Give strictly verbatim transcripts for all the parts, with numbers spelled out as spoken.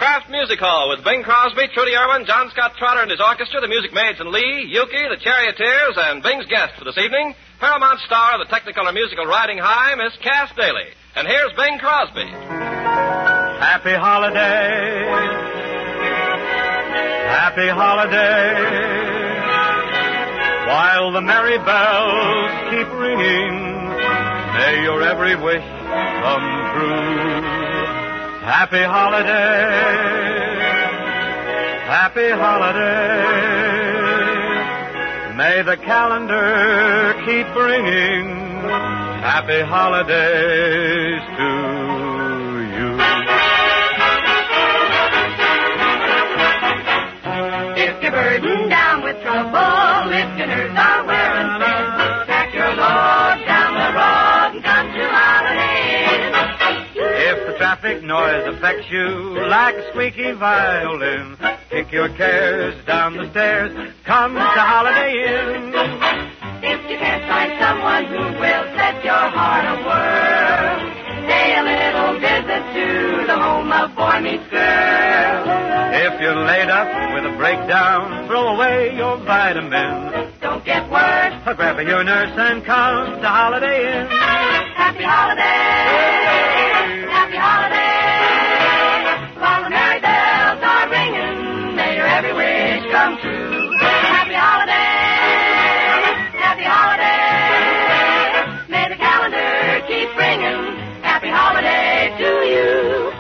Kraft Music Hall with Bing Crosby, Trudy Irwin, John Scott Trotter and his orchestra, the Music Maids and Lee, Yuki, the Charioteers, and Bing's guest for this evening, Paramount star of the Technicolor musical Riding High, Miss Cass Daly. And here's Bing Crosby. Happy holiday. Happy holiday. While the merry bells keep ringing, may your every wish come true. Happy holiday. Happy holiday. May the calendar keep bringing happy holidays to you. If you're burdened down with trouble, if your nerves are wearing thin, pack your load down the road and come to holidays. If the traffic noise affects you like a squeaky violin, kick your cares down the stairs, come to Holiday Inn. If you can't find someone who will set your heart a-whirl, pay a little visit to the home of boy meets girl. If you're laid up with a breakdown, throw away your vitamins. Don't get worse. Grab your nurse and come to Holiday Inn. Happy holiday. Happy holiday. While the merry bells are ringing, may your every wish come true. Happy holiday. Happy holiday. May the calendar keep ringing. Happy holiday to you.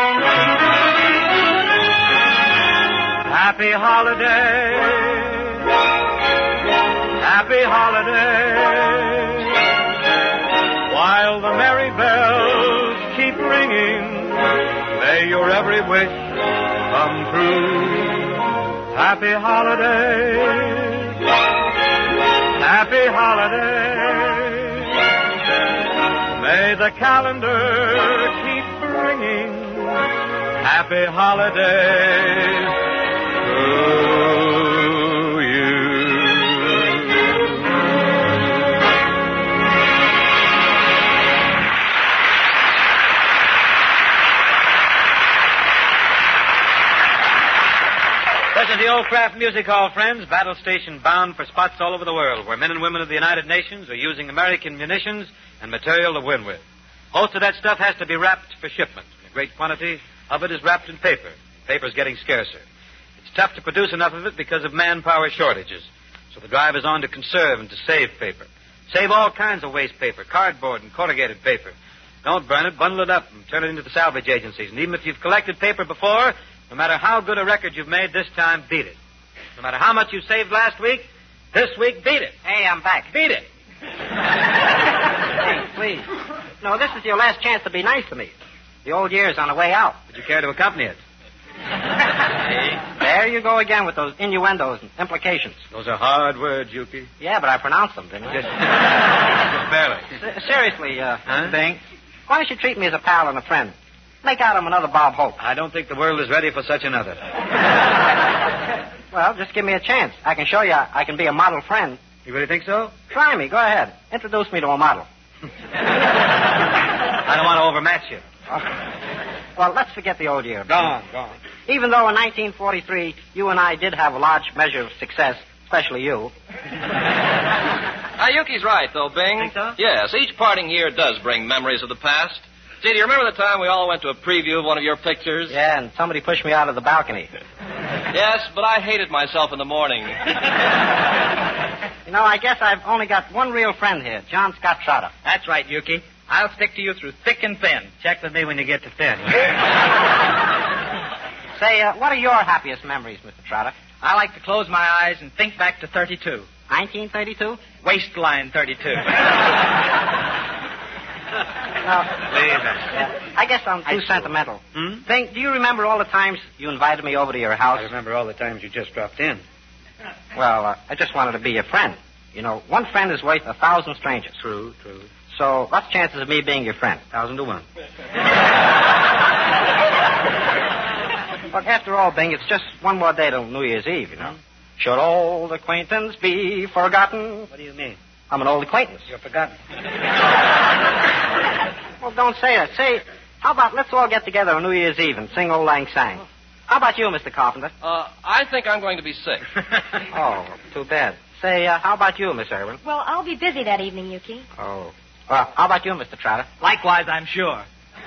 Happy holiday. Happy holiday. While the merry bells keep ringing, may your every wish come true. Happy holiday. Happy holiday. May the calendar keep bringing happy holidays to you. This is the old Kraft Music Hall, friends, battle station bound for spots all over the world where men and women of the United Nations are using American munitions and material to win with. Most of that stuff has to be wrapped for shipment. A great quantity of it is wrapped in paper. Paper's getting scarcer. It's tough to produce enough of it because of manpower shortages. So the drive is on to conserve and to save paper. Save all kinds of waste paper, cardboard and corrugated paper. Don't burn it, bundle it up and turn it into the salvage agencies. And even if you've collected paper before, no matter how good a record you've made, this time beat it. No matter how much you saved last week, this week beat it. Hey, I'm back. Beat it. Hey, please. No, this is your last chance to be nice to me. The old year's on the way out. Would you care to accompany it? There you go again with those innuendos and implications. Those are hard words, Yuki. Yeah, but I pronounced them, didn't I? Just, just barely. S- seriously, uh, Huh? Bing, why don't you treat me as a pal and a friend? Make out I'm another Bob Hope. I don't think the world is ready for such another. Well, just give me a chance. I can show you I, I can be a model friend. You really think so? Try me. Go ahead. Introduce me to a model. I don't want to overmatch you. Well, let's forget the old year. Go on, go on. Even though in nineteen forty-three you and I did have a large measure of success, especially you. Now, Yuki's right, though, Bing. Think so? Yes, each parting year does bring memories of the past. See, do you remember the time we all went to a preview of one of your pictures? Yeah, and somebody pushed me out of the balcony. Yes, but I hated myself in the morning. You know, I guess I've only got one real friend here, John Scott Trotter. That's right, Yuki. I'll stick to you through thick and thin. Check with me when you get to thin. Say, uh, what are your happiest memories, Mister Trotter? I like to close my eyes and think back to thirty-two. nineteen thirty-two? Waistline thirty-two. No. Yeah, I guess I'm too sentimental. Hmm? Think, do you remember all the times you invited me over to your house? I remember all the times you just dropped in. Well, uh, I just wanted to be your friend. You know, one friend is worth a thousand strangers. True, true. So, what's the chances of me being your friend? Thousand to one. Look, after all, Bing, it's just one more day till New Year's Eve, you know. Should old acquaintance be forgotten? What do you mean? I'm an old acquaintance. You're forgotten. Well, don't say that. Say, How about let's all get together on New Year's Eve and sing Old Lang Syne? How about you, Mister Carpenter? Uh, I think I'm going to be sick. Oh, too bad. Say, uh, how about you, Miss Irwin? Well, I'll be busy that evening, Yuki. Oh. Well, how about you, Mister Trotter? Likewise, I'm sure.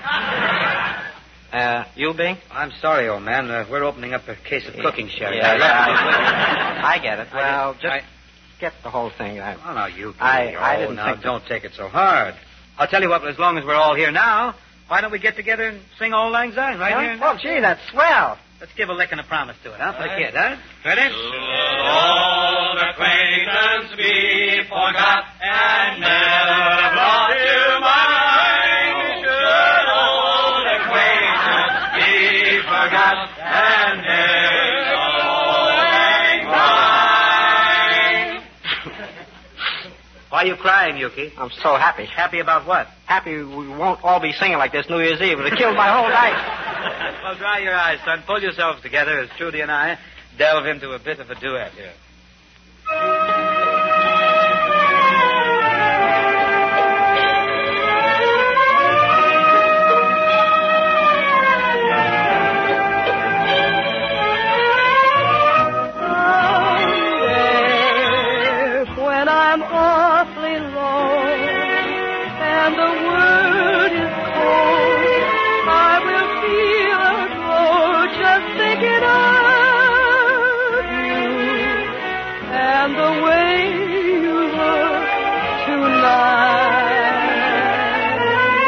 Uh, you, Bing? I'm sorry, old man. Uh, we're opening up a case of cooking sherry. Yeah, yeah, I, I get it. Well, just I... get the whole thing. I, Oh, now, you. I- oh, I didn't now, think don't take it so hard. I'll tell you what, as long as we're all here now, why don't we get together and sing Old Lang Syne right here? Oh, gee, that's swell. Let's give a lick and a promise to it, huh? For the kid, huh? Ready? Old acquaintance be forgot and never brought to mind. Should old acquaintance be forgot and never mind. Why are you crying, Yuki? I'm so happy. Happy about what? Happy we won't all be singing like this New Year's Eve. It killed my whole night. Well, dry your eyes, son. Pull yourselves together as Trudy and I delve into a bit of a duet here. When I'm awfully low and the world is cold, I will feel a glow just thinking of you and the way you look tonight.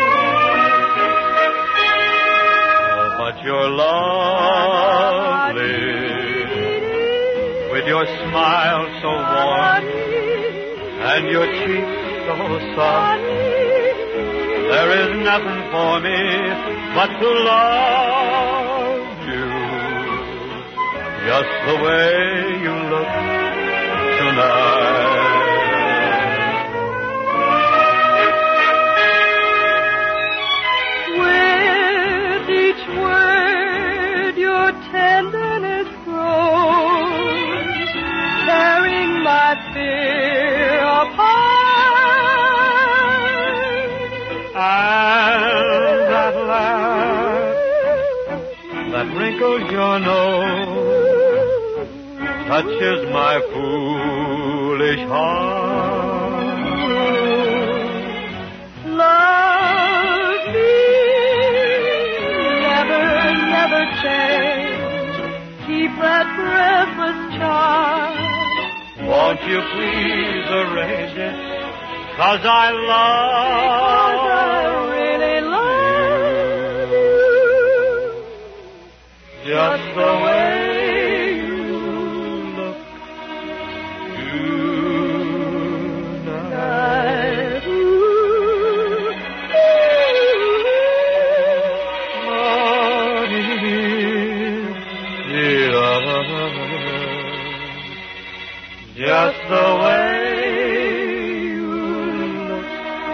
Oh, but you're lovely with your smile so warm and your cheeks so soft. There is nothing for me but to love you just the way you look tonight. With each word your tenderness grows, tearing my fear apart. And that laugh that wrinkles your nose touches my foolish heart. Love me, never, never change. Keep that breathless charm. Won't you please arrange it? 'Cause I love Cause I really love you. just the way you look tonight. Just the way you look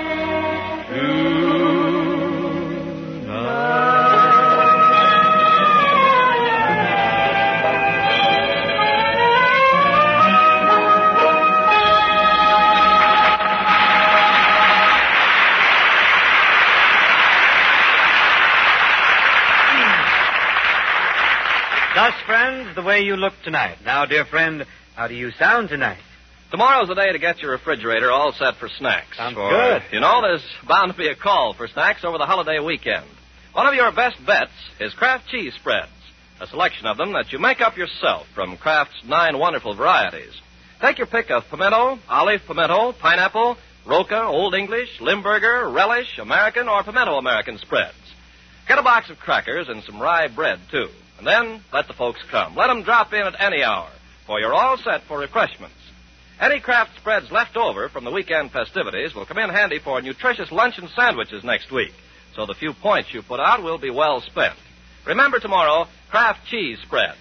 Thus, friends, the way you look tonight. Now, dear friend, how do you sound tonight? Tomorrow's the day to get your refrigerator all set for snacks. Sounds For, good. You know, there's bound to be a call for snacks over the holiday weekend. One of your best bets is Kraft cheese spreads, a selection of them that you make up yourself from Kraft's nine wonderful varieties. Take your pick of pimento, olive pimento, pineapple, Roca, Old English, Limburger, Relish, American, or Pimento American spreads. Get a box of crackers and some rye bread, too. And then let the folks come. Let them drop in at any hour, for you're all set for refreshments. Any Kraft spreads left over from the weekend festivities will come in handy for nutritious luncheon sandwiches next week, so the few points you put out will be well spent. Remember tomorrow, Kraft cheese spreads.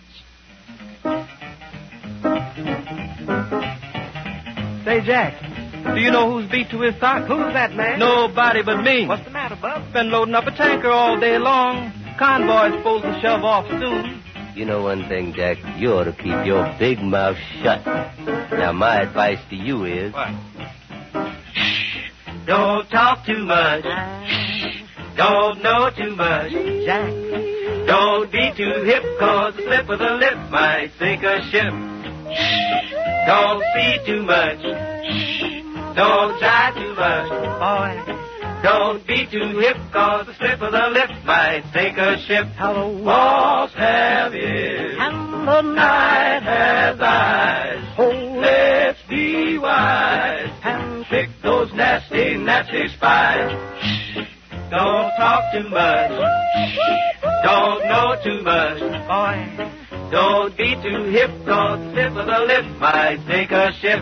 Say, Jack, do you know who's beat to his sock? Who's that, man? Nobody but me. What's the matter, Bub? Been loading up a tanker all day long. Convoy's supposed to shove off soon. You know one thing, Jack. You ought to keep your big mouth shut. Now, my advice to you is... What? Don't talk too much. Don't know too much, Jack. Don't be too hip, cause the slip of the lip might sink a ship. Don't see too much. Don't try too much, boy. Don't be too hip, cause the slip of the lip might sink a ship. Hello, walls have ears, and the night has eyes. Oh, Let's be wise and trick those nasty, nasty spies. Don't talk too much. Don't know too much, boy. Don't be too hip, cause the slip of the lip might sink a ship.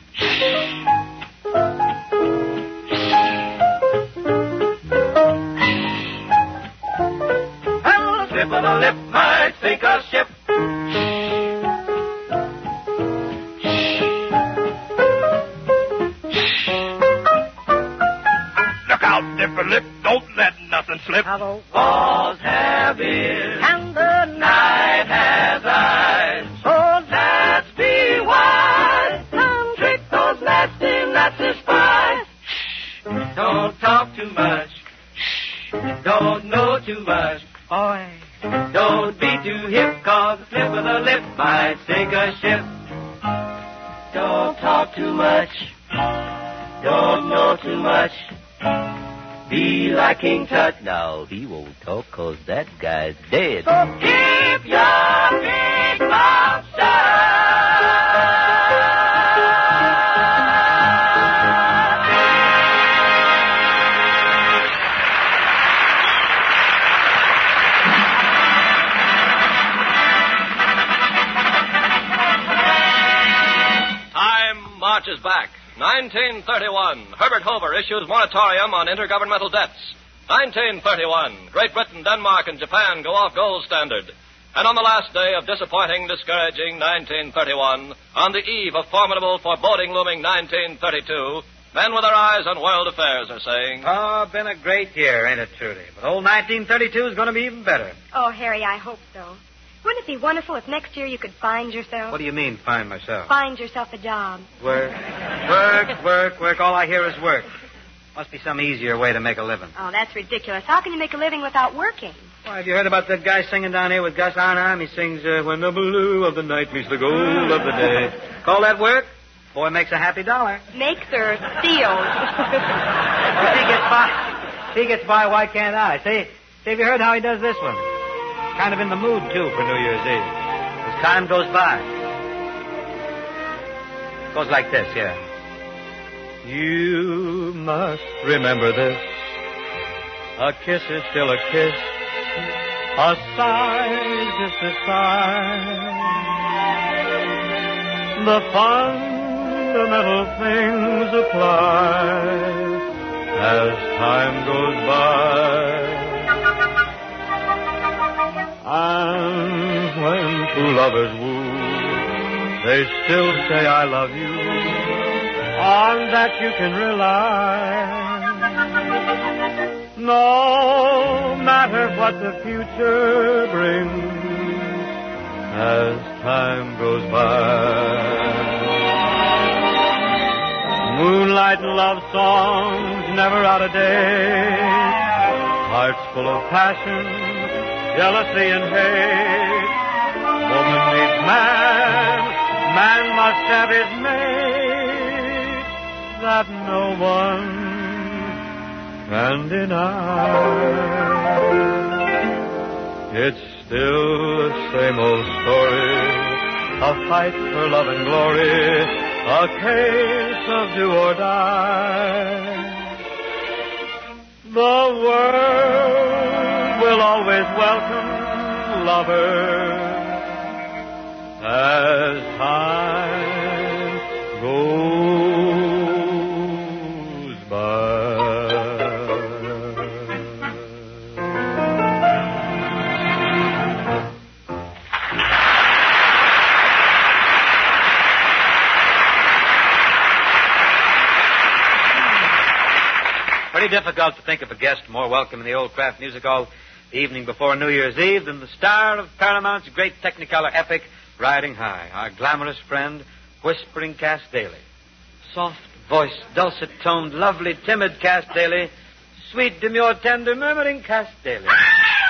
And the slip of the lip might sink a ship. Look out, Dipper Lip. Don't let nothing slip. hello, Walls have ears, and the night has eyes. Oh, Let's be wise and trick those nasty, nasty spies. Don't talk too much. Don't know too much. boy. Don't be too hip, cause the slip of the lip might sink a ship. Don't talk too much. Don't know too much. Be like King Tut. Now, he won't talk cause that guy's dead. So keep your big mouth shut. Time marches back. nineteen thirty-one. Herbert Hoover issues moratorium on intergovernmental debts. nineteen thirty-one. Great Britain, Denmark, and Japan go off gold standard. And on the last day of disappointing, discouraging nineteen thirty-one, on the eve of formidable, foreboding, looming nineteen thirty-two, men with their eyes on world affairs are saying, Oh, been a great year, ain't it, Trudy? But old nineteen thirty-two is going to be even better. Oh, Harry, I hope so. Wouldn't it be wonderful if next year you could find yourself? What do you mean, find myself? Find yourself a job. Work, work, work, work. All I hear is work. Must be some easier way to make a living. Oh, that's ridiculous. How can you make a living without working? Why, have you heard about that guy singing down here with Gus Arnheim? He sings, uh, When the blue of the night meets the gold of the day. Call that work? Boy makes a happy dollar. Makes or steals? If he gets by, if he gets by, why can't I? See, see, have you heard how he does this one? Kind of in the mood, too, for New Year's Eve. As time goes by. Goes like this, yeah. You must remember this. A kiss is still a kiss. A sigh is just a sigh. The fundamental things apply as time goes by. And when two lovers woo, they still say I love you. On that you can rely. No matter what the future brings, as time goes by. Moonlight love songs never out of date. Hearts full of passion, jealousy and hate. Woman needs man, man must have his mate, that no one can deny. It's still the same old story, a fight for love and glory, a case of do or die. The world will always welcome lovers as time goes by. Pretty difficult to think of a guest more welcome in the Old Kraft Music Hall the evening before New Year's Eve than the star of Paramount's great Technicolor epic, Riding High, our glamorous friend, Whispering Cass Daly. Soft-voiced, dulcet-toned, lovely, timid Cass Daly Sweet, demure, tender, murmuring Cass Daly. Oh,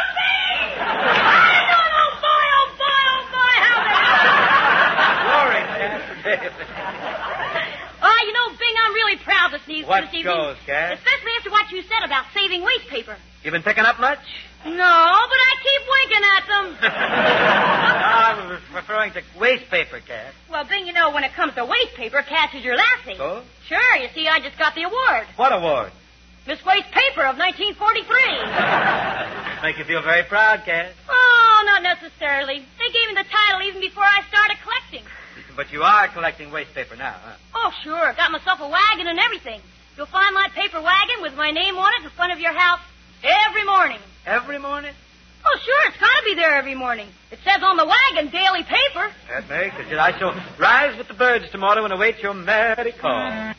boy, oh, boy, oh, boy, how Glory, Cass Daly. Oh, you know, Bing, I'm really proud to see you What this evening. goes, Cass? Especially after what you said about saving waste paper. You been picking up much? No, but I keep winking at them. I'm referring to waste paper, Cass. Well, Bing, you know, when it comes to waste paper, Cass is your lassie. So? Sure, you see, I just got the award. What award? Miss Waste Paper of nineteen forty-three. Make you feel very proud, Cass. Oh, not necessarily. They gave me the title even before I started collecting. But you are collecting waste paper now, huh? Oh, sure. Got myself a wagon and everything. You'll find my paper wagon with my name on it in front of your house every morning. Every morning? Oh, sure. It's got to be there every morning. It says on the wagon, daily paper. That makes it. I shall rise with the birds tomorrow and await your merry call.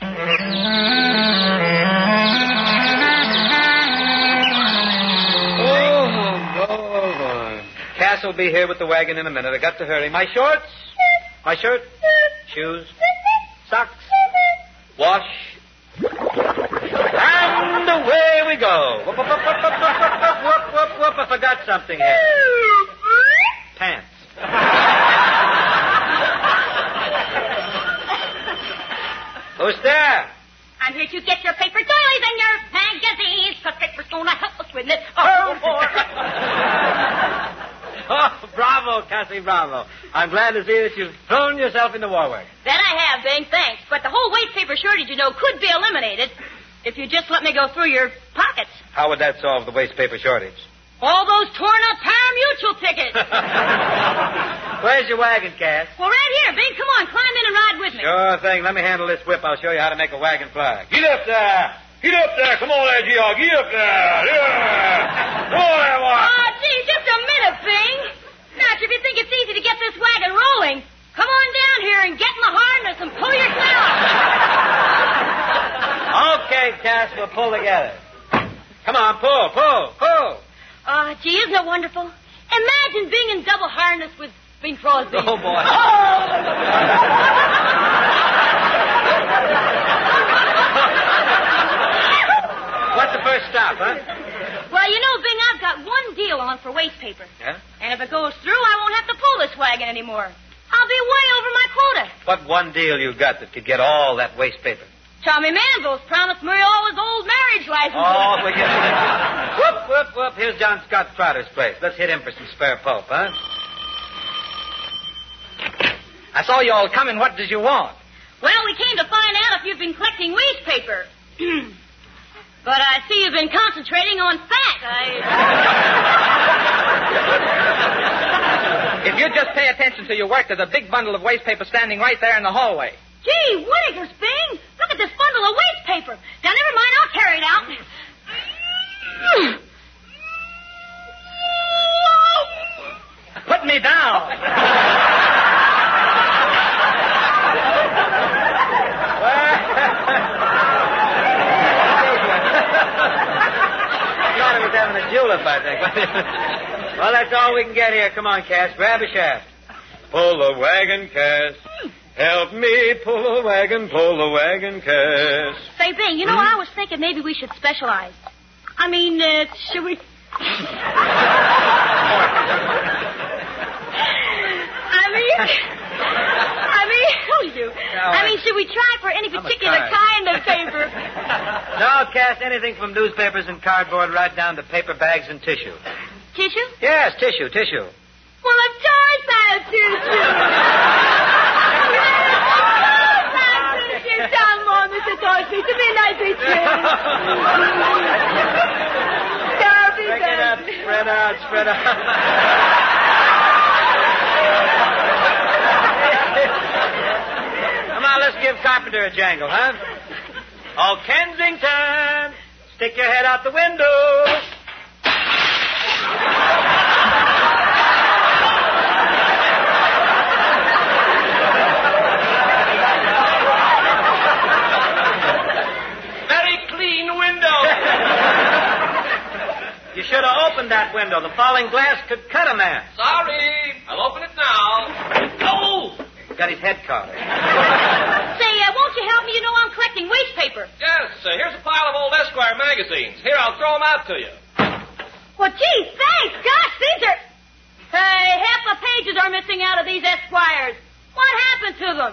Oh, oh, Cass will be here with the wagon in a minute. I got to hurry. My shorts? My shirt? Shoes? Socks? Wash? And away we go. Whoop, whoop, whoop, whoop, whoop, whoop, whoop, whoop, whoop. I forgot something here. Pants. Who's there? I'm here to get your paper dailies and your magazines, because paper's going to help us with it. Oh, boy. Oh, bravo, Cassie, bravo. I'm glad to see that you've thrown yourself into war work. That I have, Bing, thanks. But the whole waste paper shortage, you know, could be eliminated if you just let me go through your pockets. How would that solve the waste paper shortage? All those torn-up pari-mutuel tickets. Where's your wagon, Cass? Well, right here, Bing. Come on, climb in and ride with me. Sure thing. Let me handle this whip. I'll show you how to make a wagon fly. Get up there! Get up there! Come on there, Georg. Get up there! Yeah! Come on there, Mark! Oh, gee, just a minute, Bing. Now, if you think it's easy to get this wagon rolling, come on down here and get in the harness and pull yourself. Okay, Cass, we'll pull together. Come on, pull, pull, pull. Oh, gee, isn't it wonderful? Imagine being in double harness with Bing Crosby. Oh, boy. What's the first stop, huh? Well, you know, Bing, I've got one deal on for waste paper. Yeah? And if it goes through, I won't have to pull this wagon anymore. I'll be way over my quota. What one deal you got that could get all that waste paper? Tommy Manville's promised me all his old marriage licenses. Oh, we get Whoop, whoop, whoop. Here's John Scott Trotter's place. Let's hit him for some spare pulp, huh? I saw you all coming. What did you want? Well, we came to find out if you've been collecting waste paper. But I see you've been concentrating on fat. I... If you'd just pay attention to your work, there's a big bundle of waste paper standing right there in the hallway. Gee, Whittakers, Bing! Look at this bundle of waste paper. Now, never mind, I'll carry it out. Put me down. I thought I was having a julep, I think. Well, that's all we can get here. Come on, Cass. Grab a shaft. Pull the wagon, Cass. Help me pull the wagon, pull the wagon, Cass. Say, Bing, you know, Hmm? I was thinking maybe we should specialize. I mean, uh, should we... I mean... I mean, oh, you. I mean, should we try for any particular tired. kind of paper? No, Cass, anything from newspapers and cardboard right down to paper bags and tissue. Tissue? Yes, tissue, tissue. Well, of course I'll tissue. Come on, Mister Dorsey, to be nice to Spread out, spread out, spread out. Come on, let's give Carpenter a jangle, huh? Oh, Kensington, stick your head out the window. You should have opened that window. The falling glass could cut a man. Sorry. I'll open it now. Oh! Got his head caught. Say, uh, won't you help me? You know I'm collecting waste paper. Yes, uh, here's a pile of old Esquire Esquire magazines. Here, I'll throw them out to you. Well, gee, thanks. Gosh, these are... Hey, half the pages are missing out of these Esquires. What happened to them?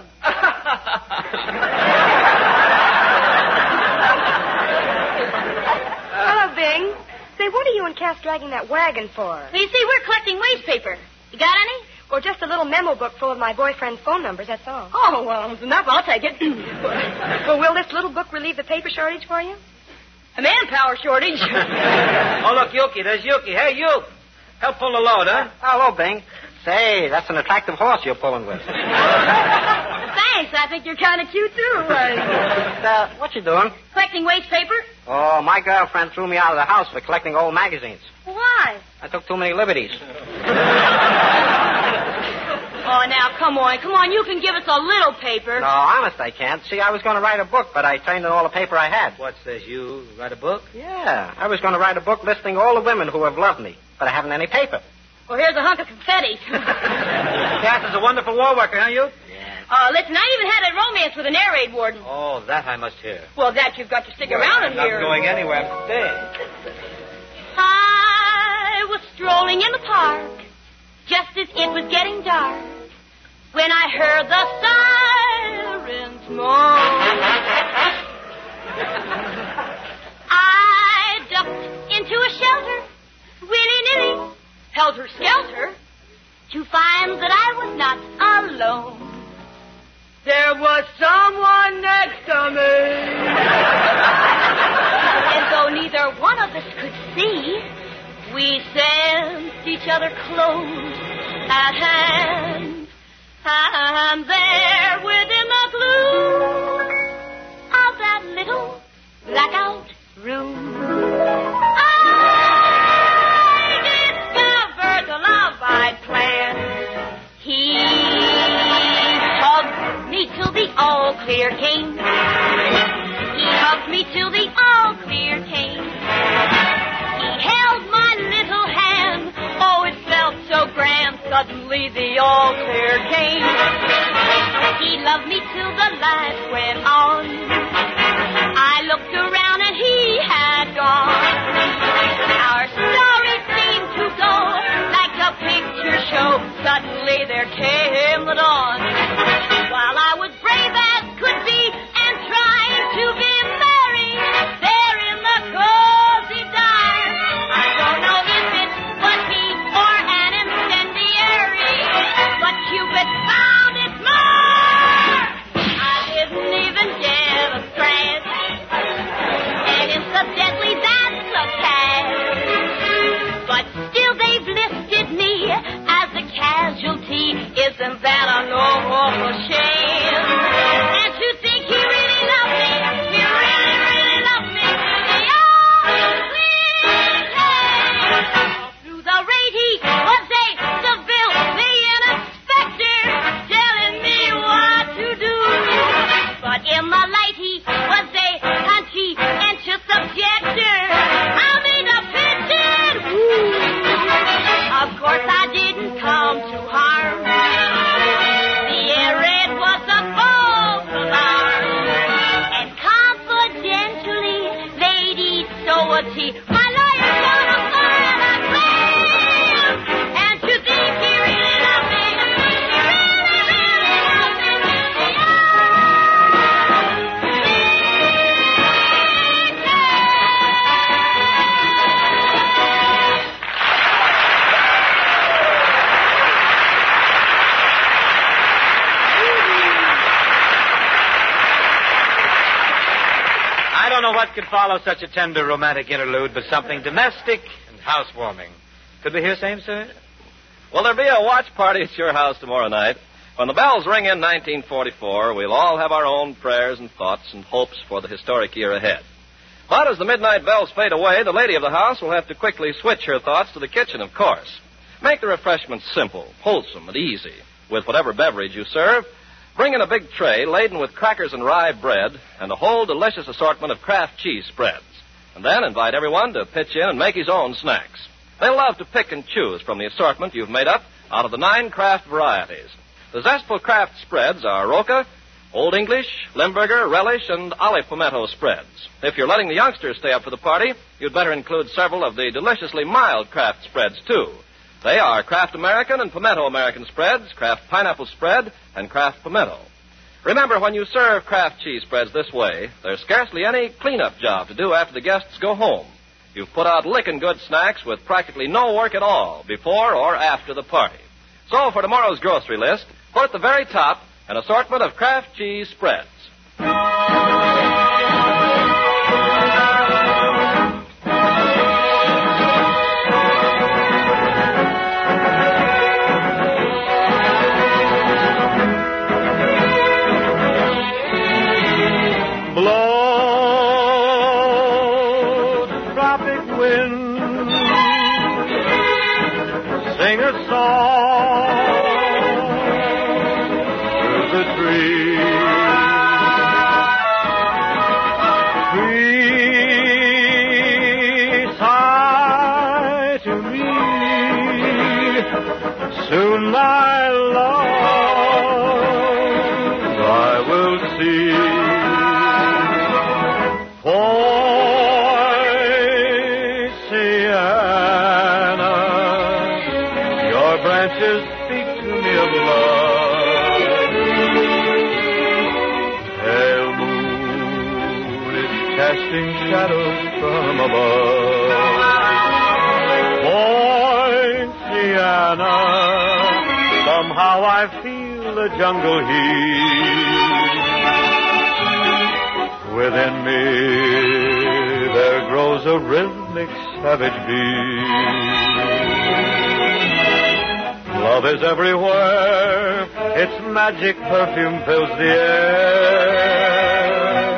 Hello, Bing. Say, what are you and Cass dragging that wagon for? You see, we're collecting waste paper. You got any? Or just a little memo book full of my boyfriend's phone numbers, that's all. Oh, well, it's enough. I'll take it. Well, will this little book relieve the paper shortage for you? A manpower shortage. Oh, look, Yuki. There's Yuki. Hey, Yuki. Help pull the load, huh? Hello, Bing. Say, that's an attractive horse you're pulling with. Thanks. I think you're kind of cute, too. Uh, what you doing? Collecting waste paper? Oh, my girlfriend threw me out of the house for collecting old magazines. Why? I took too many liberties. Oh, now, come on. Come on, you can give us a little paper. No, honest, I can't. See, I was going to write a book, but I turned in all the paper I had. What says you write a book? Yeah, I was going to write a book listing all the women who have loved me, but I haven't any paper. Well, here's a hunk of confetti. Cass is a wonderful war worker, huh, you? Uh, listen, I even had a romance with an air raid warden. Oh, that I must hear. Well, that you've got to stick well, around I'm in not here. Not going anywhere. Stay. I was strolling in the park just as it was getting dark when I heard the sirens moan. I ducked into a shelter, willy-nilly, helter-skelter, to find that I was not alone. There was someone next to me. And though neither one of us could see, we sensed each other close at hand. And there within the gloom of that little blackout room, I discovered the love I'd planned. He hugged me till the all clear came. He hugged me till the all clear came. He held my little hand. Oh, it felt so grand. Suddenly the all clear came. He loved me till the lights went on. I looked around and he had gone. Our story seemed to go like a picture show. Suddenly there came the dawn. While I was brave as could be and trying to be merry, there in the cozy dive, I don't know if it was he or an incendiary, but Cupid found it more. I didn't even get a scratch, and incidentally that's a catch. But still they've listed me as a casualty. Isn't that a normal shame? And to think he really loved me, he really, really loved me. Through the raid he was a civilian inspector, telling me what to do. But in the light he was a conscientious objector. I mean a pigeon. Of course I didn't come to harm. The air raid was a false alarm. And confidentially, Lady Doherty, my lawyer's gonna file a claim. And to think he really loved me, he really, really loved me. I don't know what could follow such a tender romantic interlude, but something domestic and housewarming. Could we hear same, sir? Will there be a watch party at your house tomorrow night? When the bells ring in nineteen forty-four, we'll all have our own prayers and thoughts and hopes for the historic year ahead. But as the midnight bells fade away, the lady of the house will have to quickly switch her thoughts to the kitchen, of course. Make the refreshments simple, wholesome, and easy. With whatever beverage you serve, bring in a big tray laden with crackers and rye bread and a whole delicious assortment of Kraft cheese spreads. And then invite everyone to pitch in and make his own snacks. They'll love to pick and choose from the assortment you've made up out of the nine Kraft varieties. The zestful Kraft spreads are Roca, Old English, Limburger, Relish, and Olive Pimento spreads. If you're letting the youngsters stay up for the party, you'd better include several of the deliciously mild Kraft spreads, too. They are Kraft American and Pimento American spreads, Kraft Pineapple spread, and Kraft Pimento. Remember, when you serve Kraft cheese spreads this way, there's scarcely any cleanup job to do after the guests go home. You've put out licking good snacks with practically no work at all before or after the party. So for tomorrow's grocery list, put at the very top an assortment of Kraft cheese spreads. Blow, tropic wind, sing a song through the trees. Trees sigh to me, soon my love I will see. Poinciana, your branches speak to me of love. Pale moon is casting shadows from above. Poinciana, somehow I feel the jungle heat within me. There grows a rhythmic savage beat. Love is everywhere, its magic perfume fills the air.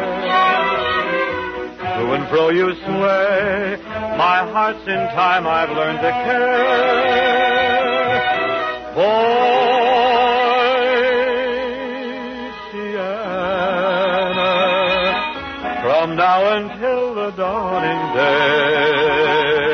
To and fro you sway, my heart's in time I've learned to care. Poinciana, from now until the dawning day,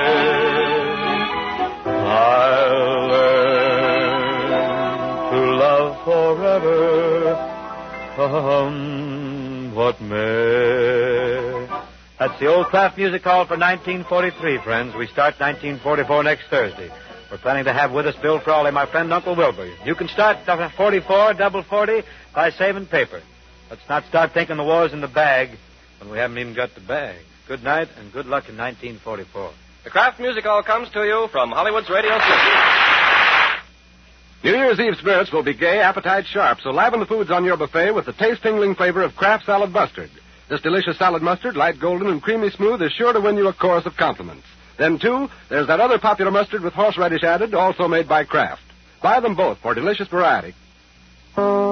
I'll learn to love forever, come what may. That's the old Kraft Music Hall for nineteen forty-three, friends. We start nineteen forty-four next Thursday. We're planning to have with us Bill Frawley, my friend Uncle Wilbur. You can start forty-four, double forty, by saving paper. Let's not start thinking the war's in the bag when we haven't even got the bag. Good night and good luck in nineteen forty-four. The Kraft Music Hall comes to you from Hollywood's Radio City. New Year's Eve spirits will be gay, appetite sharp, so liven the foods on your buffet with the taste-tingling flavor of Kraft Salad Mustard. This delicious salad mustard, light golden and creamy smooth, is sure to win you a chorus of compliments. Then, too, there's that other popular mustard with horseradish added, also made by Kraft. Buy them both for delicious variety.